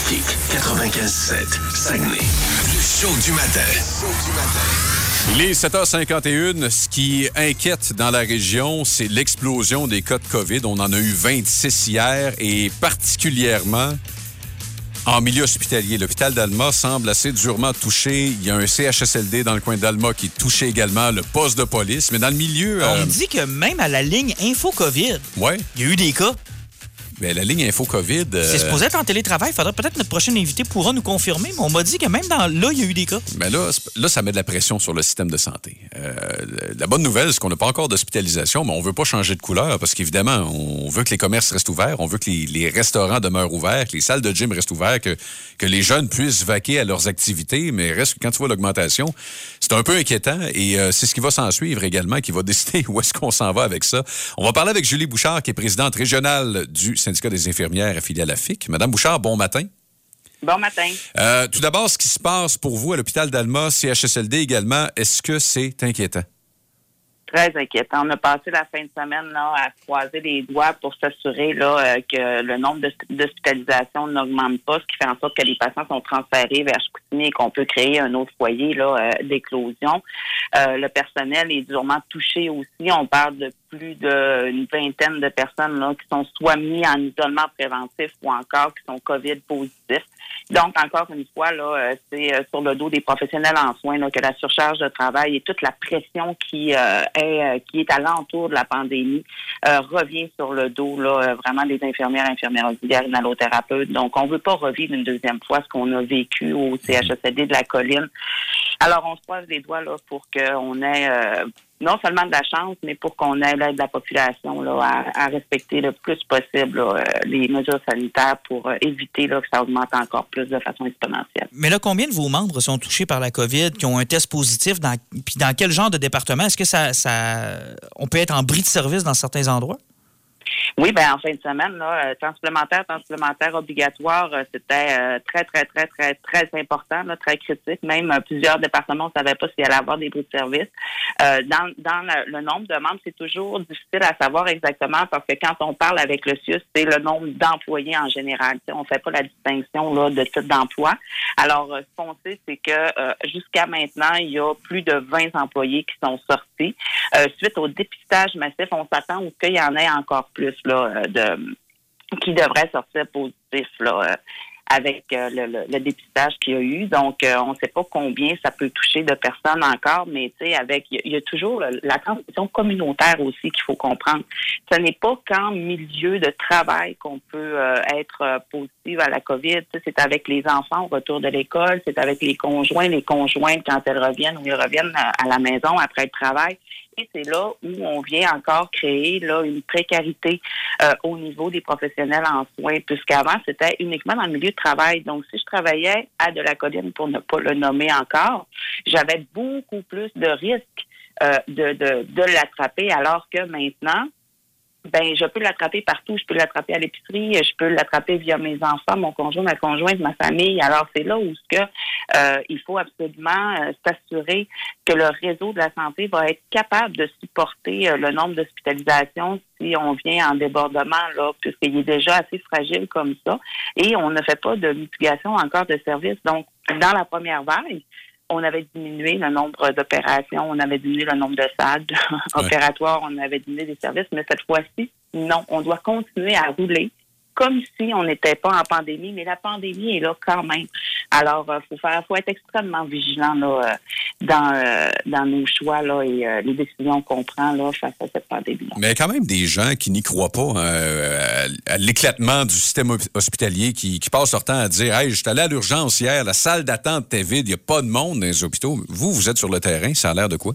Sidekick 95.7 Saguenay. Le show du matin. Il est 7h51. Ce qui inquiète dans la région, c'est l'explosion des cas de COVID. On en a eu 26 hier et particulièrement en milieu hospitalier. L'hôpital d'Alma semble assez durement touché. Il y a un CHSLD dans le coin d'Alma qui est touché également, le poste de police. Mais dans le milieu... On dit que même à la ligne Info-COVID, ouais. il y a eu des cas. Mais la ligne Info-COVID... C'est supposé être en télétravail. Faudrait peut-être notre prochain invité pourra nous confirmer, mais on m'a dit que même là, il y a eu des cas. Mais là, ça met de la pression sur le système de santé. La bonne nouvelle, c'est qu'on n'a pas encore d'hospitalisation, mais on veut pas changer de couleur parce qu'évidemment, on veut que les commerces restent ouverts, on veut que les restaurants demeurent ouverts, que les salles de gym restent ouvertes, que les jeunes puissent vaquer à leurs activités, mais reste que quand tu vois l'augmentation, c'est un peu inquiétant et c'est ce qui va s'en suivre également qui va décider où est-ce qu'on s'en va avec ça. On va parler avec Julie Bouchard, qui est présidente régionale du syndicat des infirmières affiliée à la FIC. Madame Bouchard, bon matin. Bon matin. Tout d'abord, ce qui se passe pour vous à l'hôpital d'Alma, CHSLD également, est-ce que c'est inquiétant? Très inquiétant. On a passé la fin de semaine là, à croiser les doigts pour s'assurer là, que le nombre d'hospitalisations n'augmente pas, ce qui fait en sorte que les patients sont transférés vers Chicoutimi et qu'on peut créer un autre foyer là, d'éclosion. Le personnel est durement touché aussi. On parle de plus d'une vingtaine de personnes là, qui sont soit mis en isolement préventif ou encore qui sont COVID positifs. Donc, encore une fois, là, c'est sur le dos des professionnels en soins là, que la surcharge de travail et toute la pression qui est alentour de la pandémie revient sur le dos là, vraiment des infirmières auxiliaires et allothérapeutes. Donc, on ne veut pas revivre une deuxième fois ce qu'on a vécu au CHSLD de la Colline. Alors, on se croise les doigts là, pour qu'on ait non seulement de la chance, mais pour qu'on ait l'aide de la population là, à respecter le plus possible là, les mesures sanitaires pour éviter là, que ça augmente encore plus de façon exponentielle. Mais là, combien de vos membres sont touchés par la COVID, qui ont un test positif? Puis dans quel genre de département? Est-ce que on peut être en bris de service dans certains endroits? Oui, bien, en fin de semaine, là, temps supplémentaire obligatoire, c'était très important, là, très critique. Même plusieurs départements ne savaient pas s'il allait avoir des bris de service. Dans le nombre de membres, c'est toujours difficile à savoir exactement parce que quand on parle avec le CIUS, c'est le nombre d'employés en général. T'sais, on ne fait pas la distinction là, de type d'emploi. Alors, ce qu'on sait, c'est que jusqu'à maintenant, il y a plus de 20 employés qui sont sortis. Suite au dépistage massif, on s'attend à ce qu'il y en ait encore plus là, qui devraient sortir positifs là, avec le dépistage qu'il y a eu. Donc, on ne sait pas combien ça peut toucher de personnes encore, mais tu sais, il y a toujours la transmission communautaire aussi qu'il faut comprendre. Ce n'est pas qu'en milieu de travail qu'on peut être positive à la COVID. Tu sais, c'est avec les enfants au retour de l'école, c'est avec les conjointes quand elles reviennent ou ils reviennent à la maison après le travail. Et c'est là où on vient encore créer là une précarité au niveau des professionnels en soins, puisqu'avant, c'était uniquement dans le milieu de travail. Donc, si je travaillais à de la Colline, pour ne pas le nommer encore, j'avais beaucoup plus de risques de l'attraper, alors que maintenant, ben, je peux l'attraper partout. Je peux l'attraper à l'épicerie, je peux l'attraper via mes enfants, mon conjoint, ma conjointe, ma famille. Alors, c'est là où il faut absolument s'assurer que le réseau de la santé va être capable de supporter le nombre d'hospitalisations si on vient en débordement, là, puisqu'il est déjà assez fragile comme ça. Et on ne fait pas de mitigation encore de services. Donc, dans la première vague, on avait diminué le nombre d'opérations, on avait diminué le nombre de salles opératoires, on avait diminué des services, mais cette fois-ci, non, on doit continuer à rouler comme si on n'était pas en pandémie, mais la pandémie est là quand même. Alors, faut être extrêmement vigilant là, dans nos choix là, et les décisions qu'on prend là, face à cette pandémie-là. Mais il y a quand même des gens qui n'y croient pas à l'éclatement du système hospitalier, qui passent leur temps à dire « Hey, je suis allé à l'urgence hier, la salle d'attente est vide, il n'y a pas de monde dans les hôpitaux. » Vous êtes sur le terrain, ça a l'air de quoi?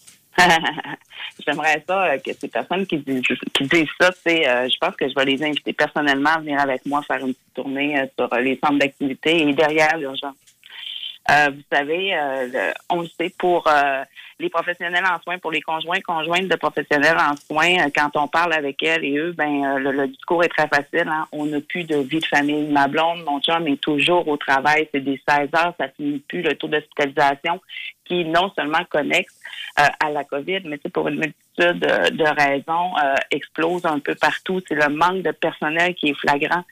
J'aimerais ça que ces personnes qui disent ça, je pense que je vais les inviter personnellement à venir avec moi faire une petite tournée sur les centres d'activité et derrière l'urgence. Vous savez, on le sait pour les professionnels en soins, pour les conjointes de professionnels en soins, quand on parle avec elles et eux, le discours est très facile. Hein? On n'a plus de vie de famille. Ma blonde, mon chum est toujours au travail. C'est des 16 heures, ça finit plus. Le taux d'hospitalisation qui non seulement connexe à la COVID, mais c'est pour une multitude multitude de raisons explosent un peu partout. C'est le manque de personnel qui est flagrant.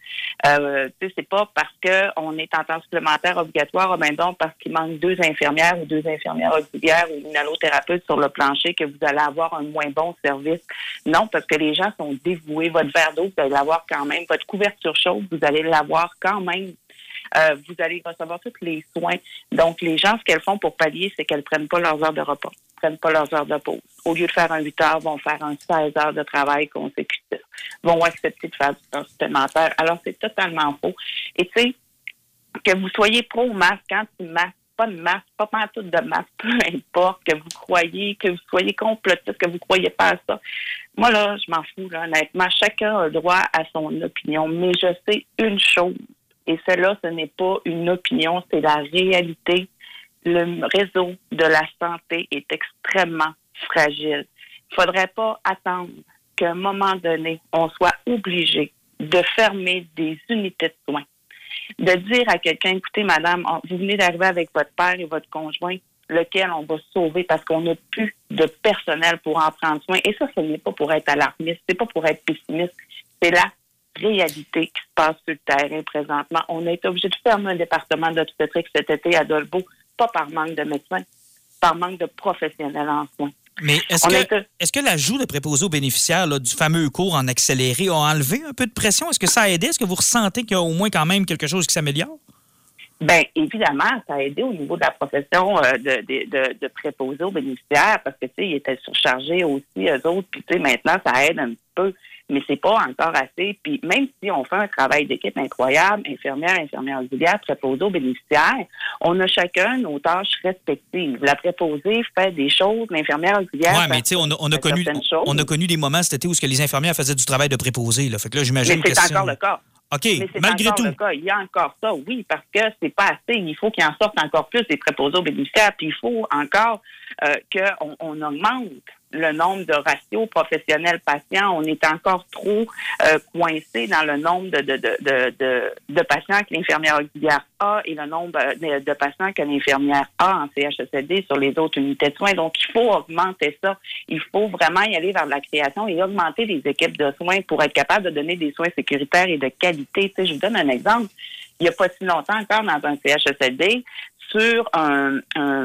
C'est pas parce qu'on est en temps supplémentaire obligatoire, donc parce qu'il manque 2 infirmières ou 2 infirmières auxiliaires ou une allothérapeute sur le plancher que vous allez avoir un moins bon service. Non, parce que les gens sont dévoués. Votre verre d'eau, vous allez l'avoir quand même. Votre couverture chaude, vous allez l'avoir quand même. Vous allez recevoir tous les soins. Donc, les gens, ce qu'elles font pour pallier, c'est qu'elles prennent pas leurs heures de repas, prennent pas leurs heures de pause. Au lieu de faire un 8 heures, vont faire un 16 heures de travail consécutif. Vont accepter de faire du temps supplémentaire. Alors, c'est totalement faux. Et tu sais, que vous soyez pro-masque, anti-masque, pas de masque, pas pantoute de masque, peu importe, que vous croyez, que vous soyez complotiste, que vous croyez pas à ça. Moi, là, je m'en fous, là, honnêtement. Chacun a le droit à son opinion. Mais je sais une chose. Et celle-là, ce n'est pas une opinion, c'est la réalité. Le réseau de la santé est extrêmement fragile. Il ne faudrait pas attendre qu'à un moment donné, on soit obligé de fermer des unités de soins. De dire à quelqu'un, écoutez, madame, vous venez d'arriver avec votre père et votre conjoint, lequel on va sauver parce qu'on n'a plus de personnel pour en prendre soin. Et ça, ce n'est pas pour être alarmiste, c'est pas pour être pessimiste, c'est la réalité qui se passe sur le terrain présentement. On a été obligé de fermer un département d'obstétrique cet été à Dolbeau, pas par manque de médecins, par manque de professionnels en soins. Mais est-ce que l'ajout de préposés aux bénéficiaires là, du fameux cours en accéléré a enlevé un peu de pression? Est-ce que ça a aidé? Est-ce que vous ressentez qu'il y a au moins quand même quelque chose qui s'améliore? Bien, évidemment, ça a aidé au niveau de la profession de préposés aux bénéficiaires parce que, tu sais, ils étaient surchargés aussi, eux autres. Puis, tu sais, maintenant, ça aide un petit peu, mais c'est pas encore assez. Puis, même si on fait un travail d'équipe incroyable, infirmière auxiliaire, préposés aux bénéficiaires, on a chacun nos tâches respectives. La préposée fait des choses, l'infirmière auxiliaire Oui, mais tu sais, on a connu des moments cet été où les infirmières faisaient du travail de préposé. Là. Fait que là, j'imagine mais c'est encore le cas. OK, mais c'est malgré encore tout. le cas. Il y a encore ça, oui, parce que c'est pas assez. Il faut qu'il en sorte encore plus des préposés aux bénéficiaires. Puis il faut encore qu'on augmente le nombre de ratios professionnels-patients. On est encore trop coincé dans le nombre de patients que l'infirmière auxiliaire a et le nombre de patients que l'infirmière a en CHSLD sur les autres unités de soins. Donc, il faut augmenter ça. Il faut vraiment y aller vers la création et augmenter les équipes de soins pour être capable de donner des soins sécuritaires et de qualité. Tu sais, je vous donne un exemple. Il n'y a pas si longtemps encore dans un CHSLD, sur un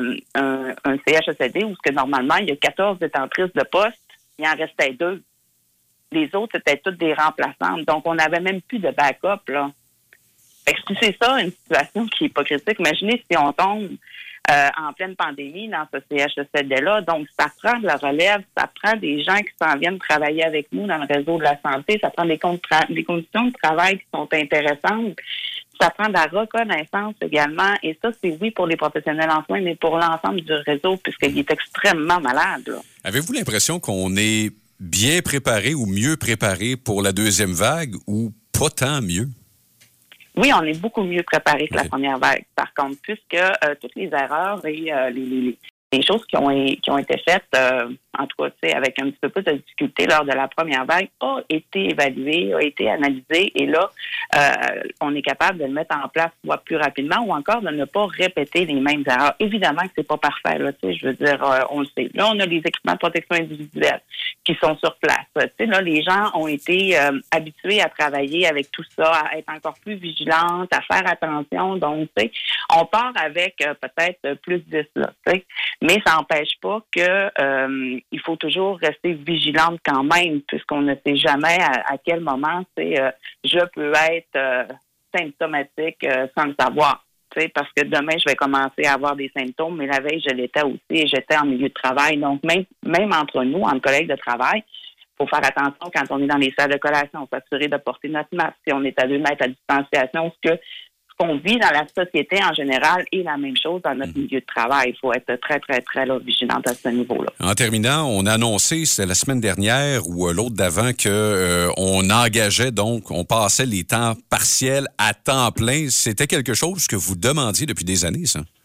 CHSLD où normalement, il y a 14 détentrices de poste, il en restait 2. Les autres, c'était toutes des remplaçantes. Donc, on n'avait même plus de backup, là. Fait que si c'est ça, une situation qui n'est pas critique, imaginez si on tombe en pleine pandémie dans ce CHSLD-là. Donc, ça prend de la relève, ça prend des gens qui s'en viennent travailler avec nous dans le réseau de la santé, ça prend des conditions de travail qui sont intéressantes. Ça prend de la reconnaissance également. Et ça, c'est oui pour les professionnels en soins, mais pour l'ensemble du réseau, puisqu'il est extrêmement malade. Là. Avez-vous l'impression qu'on est bien préparé ou mieux préparé pour la deuxième vague ou pas tant mieux? Oui, on est beaucoup mieux préparé que la première vague. Par contre, puisque toutes les erreurs et les choses qui ont été faites, en tout cas, tu sais, avec un petit peu plus de difficulté lors de la première vague, a été évaluées, a été analysées, et là, on est capable de le mettre en place soit plus rapidement ou encore de ne pas répéter les mêmes erreurs. Évidemment que c'est pas parfait, là, tu sais, je veux dire, on le sait. Là, on a les équipements de protection individuelle qui sont sur place. Tu sais, là, les gens ont été habitués à travailler avec tout ça, à être encore plus vigilantes, à faire attention. Donc, tu sais, on part avec peut-être plus de cela, tu sais. Mais ça n'empêche pas que il faut toujours rester vigilante quand même, puisqu'on ne sait jamais à quel moment je peux être symptomatique sans le savoir. Parce que demain, je vais commencer à avoir des symptômes, mais la veille, je l'étais aussi et j'étais en milieu de travail. Donc, même entre nous, entre collègues de travail, il faut faire attention quand on est dans les salles de collation, s'assurer de porter notre masque. Si on est à 2 mètres à distanciation, ce qu'on vit dans la société en général est la même chose dans notre milieu de travail. Il faut être très, très, très là, vigilante à ce niveau-là. En terminant, on a annoncé, c'était la semaine dernière ou l'autre d'avant, qu'on engageait donc, on passait les temps partiels à temps plein. C'était quelque chose que vous demandiez depuis des années, ça?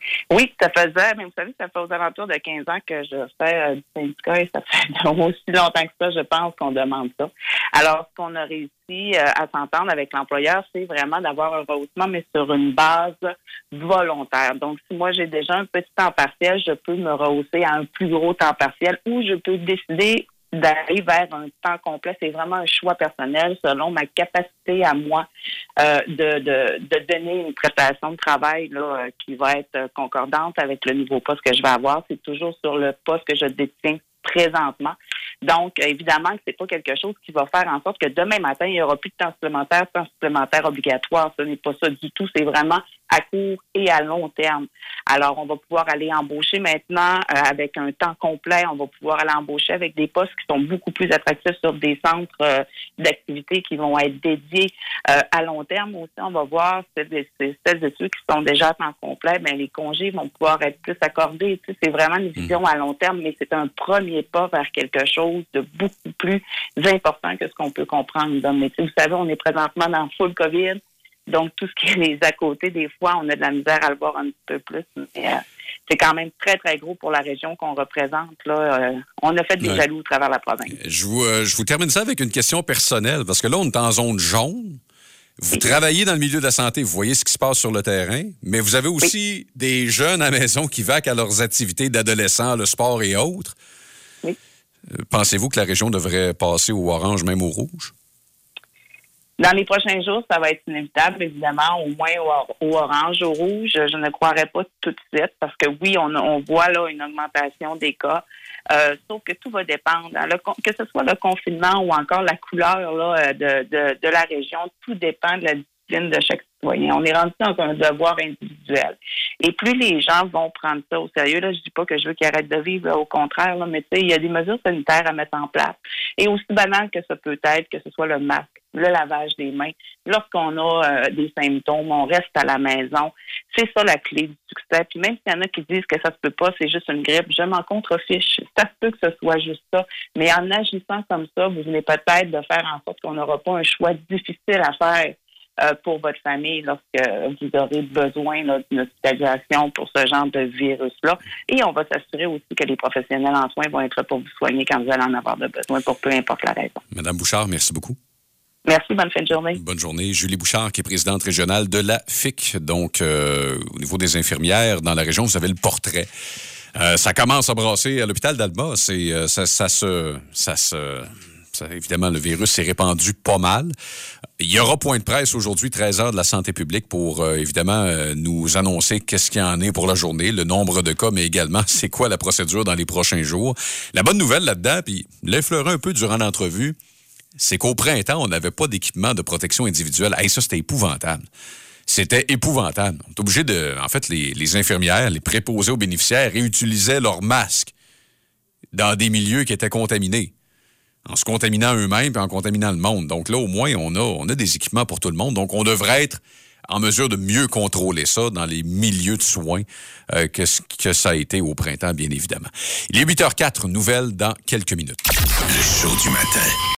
Oui, ça faisait, mais vous savez, ça fait aux alentours de 15 ans que je fais du syndicat et ça fait aussi longtemps que ça, je pense qu'on demande ça. Alors, ce qu'on a réussi à s'entendre avec l'employeur, c'est vraiment d'avoir un rehaussement, mais sur une base volontaire. Donc, si moi, j'ai déjà un petit temps partiel, je peux me rehausser à un plus gros temps partiel ou je peux décider d'aller vers un temps complet. C'est vraiment un choix personnel selon ma capacité à moi de donner une prestation de travail là, qui va être concordante avec le nouveau poste que je vais avoir. C'est toujours sur le poste que je détiens présentement. Donc, évidemment que c'est pas quelque chose qui va faire en sorte que demain matin, il n'y aura plus de temps supplémentaire obligatoire. Ce n'est pas ça du tout. C'est vraiment à court et à long terme. Alors, on va pouvoir aller embaucher maintenant avec un temps complet. On va pouvoir aller embaucher avec des postes qui sont beaucoup plus attractifs sur des centres d'activité qui vont être dédiés à long terme. Aussi, on va voir celles et ceux qui sont déjà à temps complet, mais les congés vont pouvoir être plus accordés. Tu sais, c'est vraiment une vision à long terme, mais c'est un premier pas vers quelque chose de beaucoup plus important que ce qu'on peut comprendre dans le métier. Vous savez, on est présentement dans full COVID. Donc, tout ce qui est les à côté, des fois, on a de la misère à le voir un petit peu plus. Mais c'est quand même très, très gros pour la région qu'on représente. Là. On a fait des jaloux à travers la province. Je vous termine ça avec une question personnelle, parce que là, on est en zone jaune. Vous travaillez dans le milieu de la santé, vous voyez ce qui se passe sur le terrain, mais vous avez aussi des jeunes à la maison qui vaquent à leurs activités d'adolescents, le sport et autres. Oui. Pensez-vous que la région devrait passer au orange, même au rouge? Dans les prochains jours, ça va être inévitable, évidemment, au moins au orange, au rouge. Je ne croirais pas tout de suite parce que oui, on voit là une augmentation des cas. Sauf que tout va dépendre. Hein. Que ce soit le confinement ou encore la couleur là, de la région, tout dépend de la discipline de chaque citoyen. On est rendu dans un devoir individuel. Et plus les gens vont prendre ça au sérieux, là, je dis pas que je veux qu'ils arrêtent de vivre, là, au contraire, là, mais tu sais, il y a des mesures sanitaires à mettre en place. Et aussi banal que ça peut être, que ce soit le masque, le lavage des mains. Lorsqu'on a des symptômes, on reste à la maison. C'est ça la clé du succès. Puis même s'il y en a qui disent que ça se peut pas, c'est juste une grippe, je m'en contrefiche. Ça se peut que ce soit juste ça. Mais en agissant comme ça, vous venez peut-être de faire en sorte qu'on n'aura pas un choix difficile à faire pour votre famille lorsque vous aurez besoin là, d'une hospitalisation pour ce genre de virus-là. Et on va s'assurer aussi que les professionnels en soins vont être là pour vous soigner quand vous allez en avoir de besoin, pour peu importe la raison. Madame Bouchard, merci beaucoup. Merci, bonne fin de journée. Bonne journée. Julie Bouchard, qui est présidente régionale de la FIC. Donc, au niveau des infirmières dans la région, vous avez le portrait. Ça commence à brasser à l'hôpital d'Alma. Évidemment, le virus s'est répandu pas mal. Il y aura point de presse aujourd'hui, 13h de la santé publique, pour évidemment nous annoncer qu'est-ce qu'il y en est pour la journée, le nombre de cas, mais également c'est quoi la procédure dans les prochains jours. La bonne nouvelle là-dedans, puis l'effleurer un peu durant l'entrevue, c'est qu'au printemps, on n'avait pas d'équipement de protection individuelle. Hey, ça, c'était épouvantable. C'était épouvantable. On est obligé de... En fait, les infirmières, les préposés aux bénéficiaires réutilisaient leurs masques dans des milieux qui étaient contaminés, en se contaminant eux-mêmes et en contaminant le monde. Donc là, au moins, on a des équipements pour tout le monde. Donc, on devrait être en mesure de mieux contrôler ça dans les milieux de soins que ça a été au printemps, bien évidemment. Il est 8h04, nouvelles dans quelques minutes. Le show du matin.